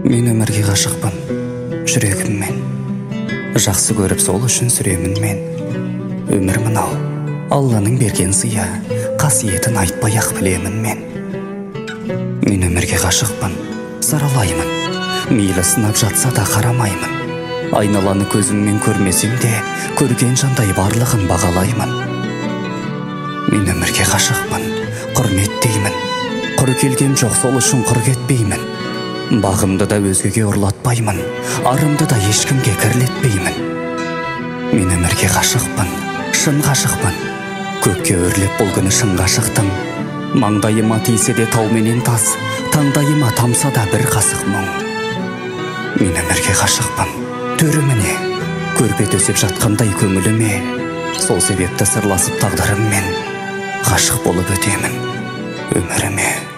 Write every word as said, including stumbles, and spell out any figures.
Мен өмірге ғашықпын, жүрегіммен. Жақсы көріп сол үшін сүремін мен. Өмір мынау, Алланың берген сыйы, қасиетін айтпай ақ білемін мен. Мен өмірге ғашықпын, саралаймын. Мейлі сынап жатса да қарамаймын. Айналаны көзіммен көрмесем де, көрген жандай барлығын бағалаймын. Мен өмірге ғашықпын, құрметтеймін. Құр келгем жоқ, сол үшін құр кетпеймін. Бағымды да өзгеге ұрлатпаймын, арымды да ешкімге кірлетпеймін. Мен өмірге ғашықпын, шын ғашықпын. Көкке өрлеп бұл күні шыңға шықтым. Маңдайыма тисе де тау менен тас, таңдайыма тамса да бір қасық мұң. Мен өмірге ғашықпын, төріміне, көрпе төсеп жатқандай көңіліме. Сол себепті сырласып тағдырыммен, ғашық болып өтемін өміріме.